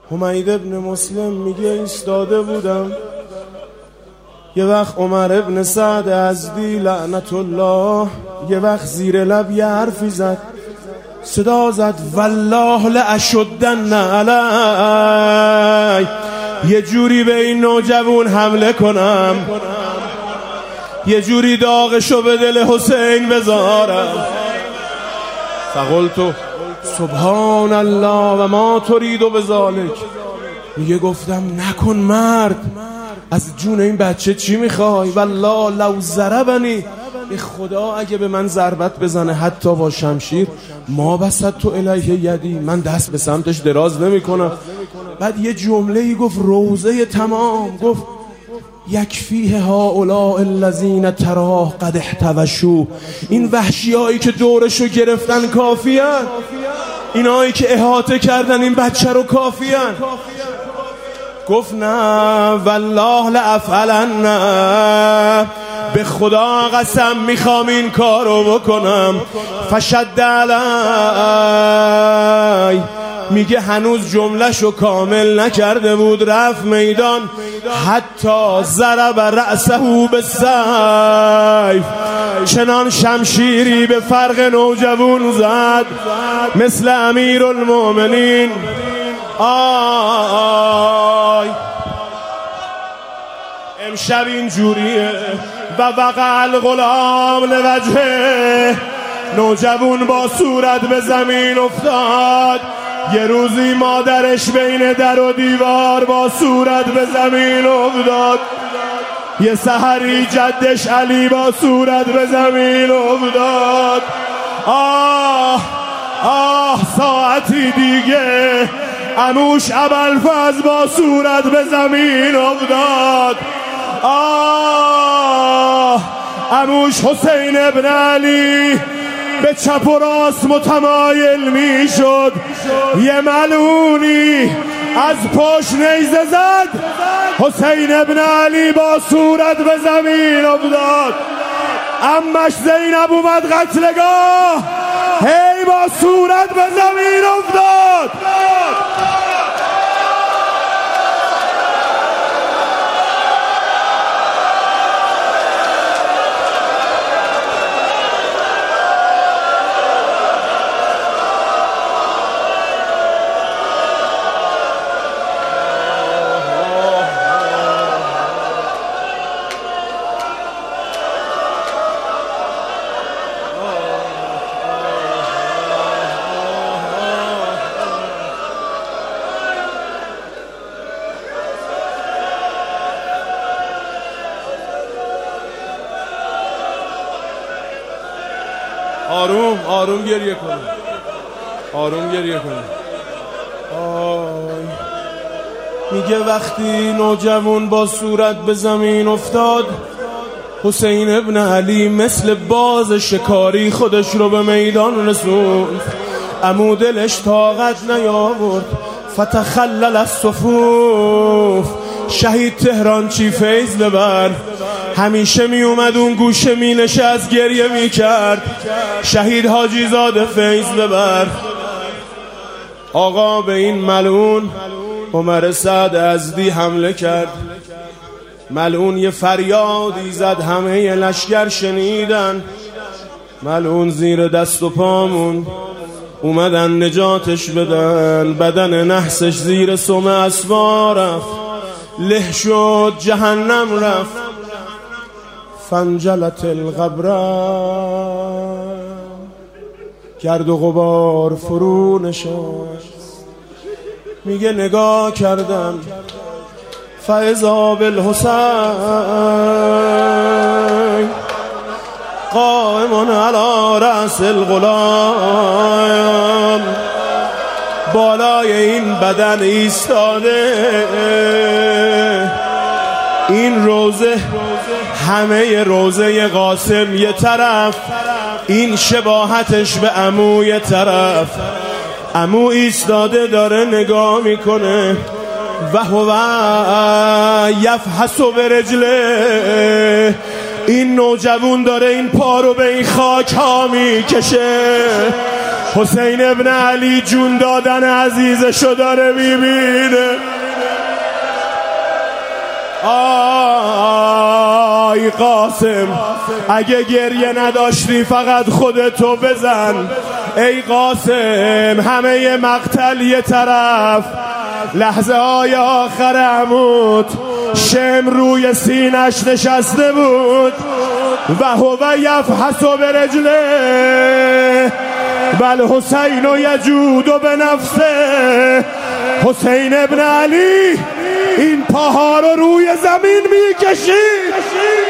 حمید ابن مسلم میگه ایستاده بودم، یه وقت عمر ابن سعد ازدی لعنت الله یه وقت زیر لب یه حرفی زد، صدا زد والله لاشدن علی، یه جوری به این نوجوان حمله کنم، یه جوری داغشو به دل حسین بذارم. فقلتو سبحان الله و ما ترید بذالک، میگه گفتم نکن مرد، از جون این بچه چی میخوای؟ والله لو ضربنی، به خدا اگه به من ضربت بزنه حتی با شمشیر، ما بسطت الیه یدی، من دست به سمتش دراز نمی کنم. بعد یه جمله‌ای گفت روزه تمام، گفت یکفیه هؤلاء الذین تراه قد احتوشوا، این وحشیایی که دورشو گرفتن کافیان، اینایی که احاطه کردن این بچه رو کافیان. گفت نه والله لافعلن، به خدا قسم میخوام این کارو بکنم. فشد علی، میگه هنوز جمله‌شو کامل نکرده بود، رفت میدان حتی ضرب رأسه بالسیف، چنان شمشیری به فرق نوجوان زد مثل امیرالمومنین. آی امشب این جوریه و وقع الغلام لوجهه، نوجوان با صورت به زمین افتاد. یه روزی مادرش بین در و دیوار با صورت به زمین افتاد، یه سحری جدش علی با صورت به زمین افتاد. آه آه ساعتی دیگه عموش ابوالفضل با صورت به زمین افتاد. آه عموش حسین ابن علی به چپ و راست متمایل می شد، یه ملعونی از پشت نیزه زد، حسین ابن علی با صورت به زمین افتاد. عمش زینب اومد قتلگاه، هی با صورت به زمین افتاد. آروم آروم گریه کن، آروم گریه کن. میگه وقتی نوجوان با صورت به زمین افتاد، حسین ابن علی مثل باز شکاری خودش رو به میدان رسوند. عمو دلش طاقت نیاورد، فتخلل الصفوف. شهید تهران چی فیض ببر، همیشه می اومد اون گوشه می نشست گریه می کرد. شهید حاجی زاده فیض ببر. آقا به این ملعون عمر سعد ازدی حمله کرد. ملعون یه فریادی زد، همه لشکر شنیدن. ملعون زیر دست و پامون اومدن نجاتش بدن. بدن نحسش زیر سم اسوا رفت، له شد جهنم رفت. فانجلت القبر، گرد و غبار فرو نشست. میگه نگاه کردم فاذا بالحسین قائم علی رأس الغلام. بالای این بدن ایستاده، این روزه همه روزه قاسم یه طرف، این شباهتش به عمو یه طرف. عمو ایستاده داره نگاه میکنه و هو یفحص برجله. این نوجوان داره این پا رو به این خاک ها میکشه. حسین ابن علی جون دادن عزیزشو داره میبینه. آی قاسم اگه گریه نداشتی فقط خودتو بزن. ای قاسم همه مقتل یه طرف، لحظه های آخر عمود شم روی سینش نشسته بود و هو یفحص برجله بل حسین یجود به نفسه. حسین ابن علی این پاها رو روی زمین میکشید.